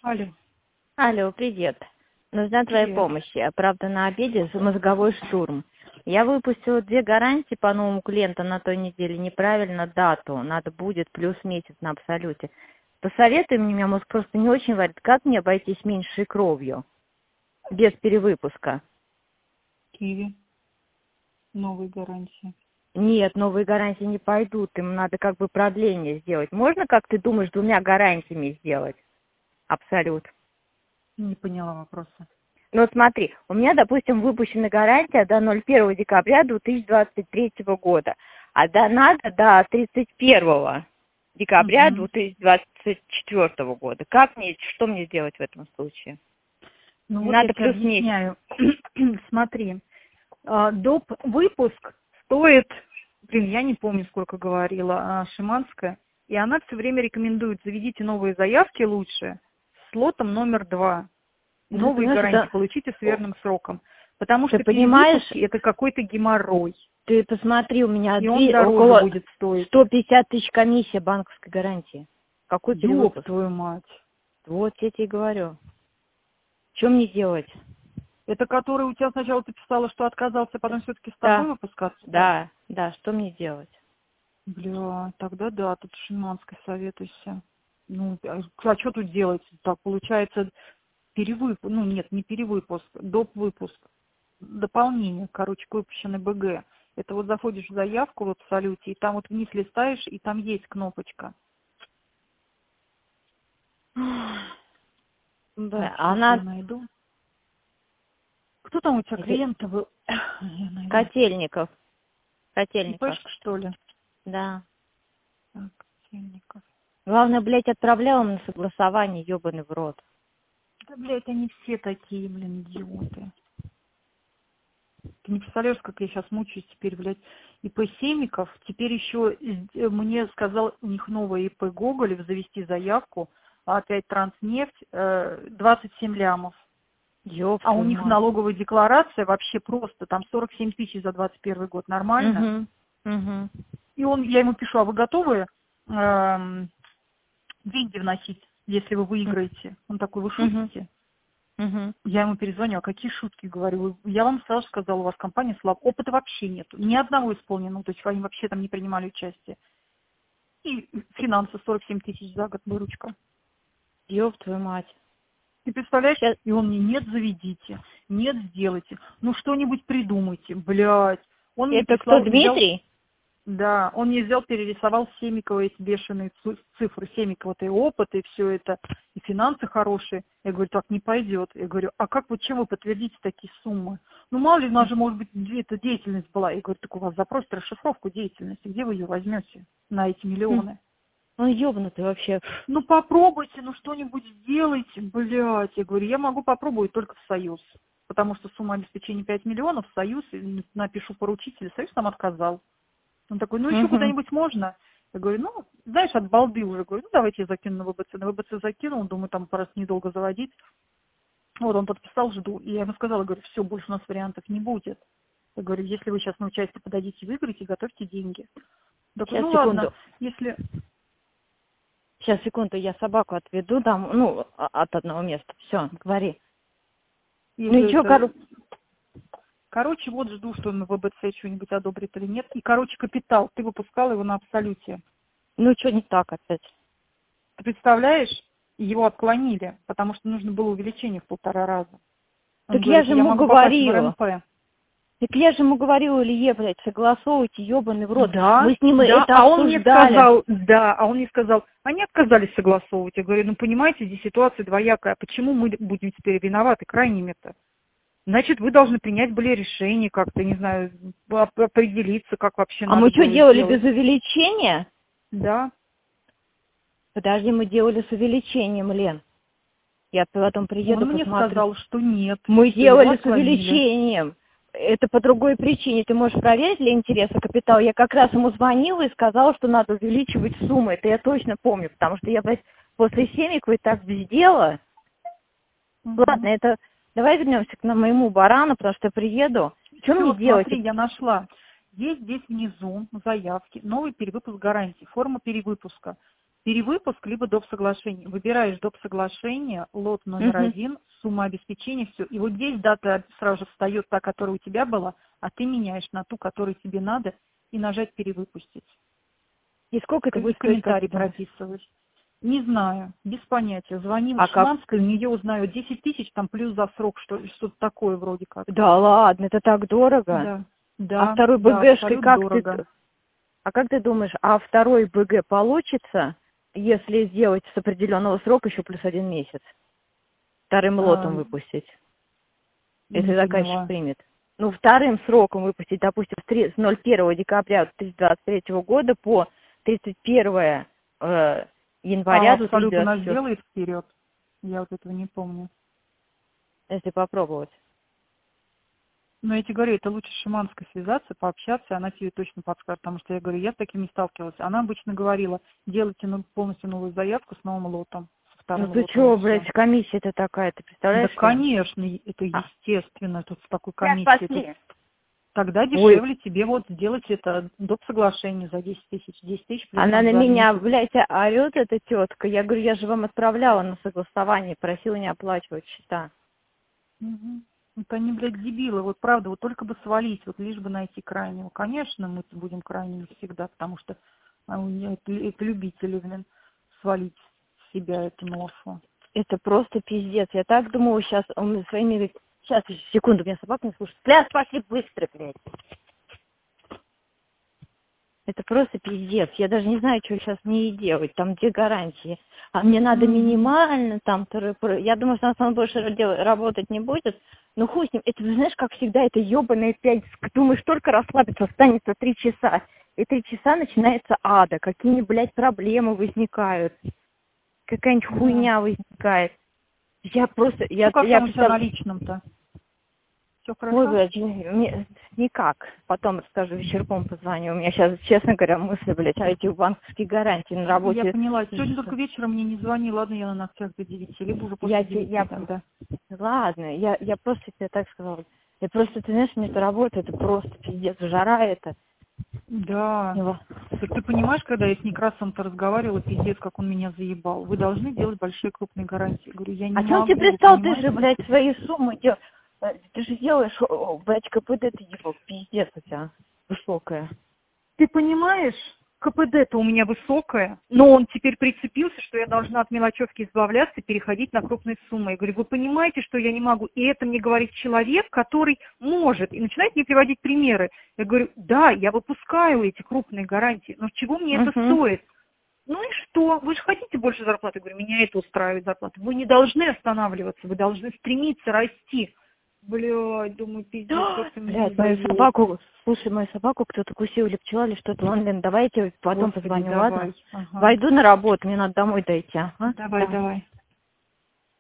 Алло, Алло, привет. Нужна твоя привет. помощь. Я, правда, на обеде мозговой штурм. Я выпустила 2 гарантии по новому клиенту на той неделе. Неправильно дату. Надо будет плюс месяц на абсолюте. Посоветуй мне, у меня мозг просто не очень варит. Как мне обойтись меньшей кровью? Без перевыпуска. Киви. Новые гарантии. Нет, новые гарантии не пойдут. Им надо как бы продление сделать. Можно, как ты думаешь, 2 гарантиями сделать? Абсолют. Не поняла вопроса. Ну, смотри, у меня, допустим, выпущена гарантия до 01 декабря 2023 года, а надо до 31 декабря Угу. 2024 года. Что мне делать в этом случае? Ну вот я Надо тебе плюс месяц. объясняю. Смотри, доп. Выпуск стоит, я не помню, сколько говорила Шиманская, и она все время рекомендует, заведите новые заявки лучше с слотом номер 2. Ну, Новые понимаешь, гарантии получите с верным сроком. Потому ты что понимаешь, перевыпуски это какой-то геморрой. ты посмотри, у меня И он дороже около будет стоить. 150 тысяч комиссия банковской гарантии. Какой Ёб перевыпуск? твою мать. Вот я тебе и говорю. Что мне делать? Это который у тебя сначала ты писала, что отказался, потом все-таки с тобой Да, выпускаться стал? да, что мне делать? Бля, тогда да, тут Шиманской советуйся. Ну, а что тут делать? Так, получается, нет, не перевыпуск, доп. Выпуск. Дополнение, короче, к выпущенной БГ. Это вот заходишь в заявку в Абсолюте, и там вот вниз листаешь, и там есть кнопочка. Так, Да, сейчас я она найду. Кто там у тебя клиент-то был? Я найду. Котельников. Котельников. ИПшка, что ли? Да. Так, Котельников. Главное, блядь, отправляла на согласование, ёбаный в рот. Да, блядь, они все такие, блин, идиоты. Ты не представляешь, как я сейчас мучаюсь теперь, блядь. ИП Семиков, теперь еще мне сказал, у них новая ИП Гоголев, завести заявку, а опять Транснефть, 27 лямов. Ёб А у твою них мать. налоговая декларация вообще просто, там 47 тысяч за 21 год, нормально? Угу. И я ему пишу, а вы готовы деньги вносить, если вы выиграете? Он такой, вы шутите? Угу. Я ему перезвоню, а какие шутки, говорю, я вам сразу сказала, у вас компания слаб, опыта вообще нет, ни одного исполненного, то есть они вообще там не принимали участие. И финансы 47 тысяч за год, выручка. Ёб твою мать. Ты представляешь? Сейчас... И он мне, нет, заведите, нет, сделайте, ну что-нибудь придумайте, блядь. Он мне Это кто, прислал, взял. Дмитрий? Да, он мне взял, перерисовал Семикова эти бешеные цифры, Семикова-то и опыт, и все это, и финансы хорошие. Я говорю, так не пойдет. Я говорю, а как вы, чем вы подтвердите такие суммы? Ну, мало ли, у нас же, может быть, эта деятельность была. Я говорю, так у вас запрос расшифровку деятельности, где вы ее возьмете на эти миллионы? Он ёбнутый вообще. Ну, попробуйте, ну, что-нибудь сделайте, блядь. Я говорю, я могу попробовать только в Союз, потому что сумма обеспечения 5 миллионов, в Союз, и напишу поручителя, Союз нам отказал. Он такой, ну еще Угу. куда-нибудь можно? Я говорю, ну, знаешь, от балды уже. Говорю, ну давайте я закину на ВБЦ. На ВБЦ закинул, думаю, там просто недолго заводить. Вот он подписал, жду. И я ему сказала, говорю, все, больше у нас вариантов не будет. Я говорю, если вы сейчас на участие подадите, выиграете, готовьте деньги. Такой, Сейчас, ну ладно, секунду. если... Сейчас, секунду, я собаку отведу там, ну, от одного места. Все, говори. Ну и чё, Короче, вот жду, что он на ВБЦ что-нибудь одобрит или нет. И, короче, капитал. Ты выпускал его на Абсолюте. ну что не так опять? Ты представляешь? Его отклонили, потому что нужно было увеличение в 1,5 раза. Он Так я говорит, же я ему могу попасть в говорила. РНП. Так я же ему говорила, Илье, блядь, согласовывайте, ёбаный в рот. Да, Мы с ним да, это обсуждали. а он мне сказал, они отказались согласовывать. Я говорю, ну понимаете, здесь ситуация двоякая, а почему мы будем теперь виноваты крайними-то? Значит, вы должны принять были решение как-то, не знаю, определиться, как вообще А надо мы что, было делали сделать. без увеличения? Да. Подожди, мы делали с увеличением, Лен. Я потом приеду, Он мне посмотрю. сказал, что нет, Мы что его делали с отклонили. увеличением. Это по другой причине. Ты можешь проверить для интереса капитал? Я как раз ему звонила и сказала, что надо увеличивать суммы. Это я точно помню, потому что я, блядь, после Семиковой так вздела. Ладно, это... Давай вернемся к моему барану, потому что я приеду. Что мне Все, делать? смотри, я нашла. Есть здесь внизу заявки, новый перевыпуск гарантии, форма перевыпуска. перевыпуск, либо доп. Соглашение. Выбираешь доп. Соглашение, лот номер 1, сумма обеспечения, все. И вот здесь дата сразу же встает та, которая у тебя была, а ты меняешь на ту, которую тебе надо, и нажать перевыпустить. И сколько это будет стоить? Комментарий прописывать. Не знаю, без понятия. Звонила А как? Шиманская, у нее узнаю 10 тысяч, там плюс за срок, что-то такое вроде как. Да ладно, это так дорого? Да, да, А второй да, БГшкой абсолютно как дорого. ты... А как ты думаешь, а второй БГ получится, если сделать с определенного срока еще плюс 1 месяц? Вторым лотом выпустить, если Не заказчик поняла. примет. Ну, вторым сроком выпустить, допустим, с 01 декабря 2023 года по 31 января Абсолют у нас 2024, делает вперед. Я вот этого не помню. если попробовать. Но я тебе говорю, это лучше с Шиманской связаться, пообщаться, она тебе точно подскажет, потому что я говорю, я с таким не сталкивалась. Она обычно говорила, делайте полностью новую заявку с новым лотом, со вторым Ну ты лотом. чё, и всё. блядь, комиссия-то такая, ты Да, представляешь? конечно, это естественно, тут с такой комиссией. Тут тогда Ой, дешевле тебе вот сделать это доп. Соглашение за 10 тысяч. 10 тысяч плюс она там на за меня, месяц. блядь, орёт, эта тетка. Я говорю, я же вам отправляла на согласование, просила не оплачивать счета. Угу. Вот они, блядь, дебилы. Вот правда, вот только бы свалить, вот лишь бы найти крайнего. Конечно, мы будем крайними всегда, потому что это любители, блин, свалить с себя эту ношу. Это просто пиздец. Я так думала, сейчас он своими... Сейчас, секунду, меня собака не слушает. Пляс, пошли быстро, блядь. Это просто пиздец. Я даже не знаю, что сейчас мне и делать. Там 2 гарантии. А мне надо минимально там... Я думаю, что он больше работать не будет. Ну хуй с ним. Это, знаешь, как всегда, это ебаная 5. Думаешь, только расслабиться, останется 3 часа. И 3 часа начинается ада. Какие-нибудь, блядь, проблемы возникают. Какая-нибудь хуйня возникает. Я просто... Ну как там у тебя на личном-то? Все хорошо? Ой, блядь, никак. Потом расскажу, вечерком позвоню. У меня сейчас, честно говоря, мысли, блядь, а эти банковские гарантии на работе... Я поняла. Сегодня только вечером мне не звони. Ладно, я на ногтях до 9. Либо уже после 9 тогда. Ладно, я просто тебе так сказала. Я просто, ты знаешь, мне эта работа, это просто пиздец. Жара это. Да. Так ты понимаешь, когда я с Некрасовым-то разговаривала, пиздец, как он меня заебал. Вы должны делать большие крупные гарантии. Я говорю, я не А могу. чем тебе пристал? Ты же, блядь, свои суммы делаешь. Ты же делаешь, блядь, КПД ты ебал. Пиздец у тебя высокая. Ты понимаешь, КПД-то у меня высокое, но он теперь прицепился, что я должна от мелочевки избавляться и переходить на крупные суммы. Я говорю, вы понимаете, что я не могу? И это мне говорит человек, который может. И начинает мне приводить примеры. Я говорю, да, я выпускаю эти крупные гарантии, но чего мне это стоит? Ну и что? Вы же хотите больше зарплаты? Я говорю, меня это устраивает зарплата. Вы не должны останавливаться, вы должны стремиться расти. Блядь, думаю, пиздец, как-то меня Блядь, мою собаку, слушай, мою собаку кто-то кусил или пчела, или что-то. Ладно, Лен, давай я тебе потом позвоню, ладно? Ага. Пойду на работу, мне надо домой дойти. А? Давай.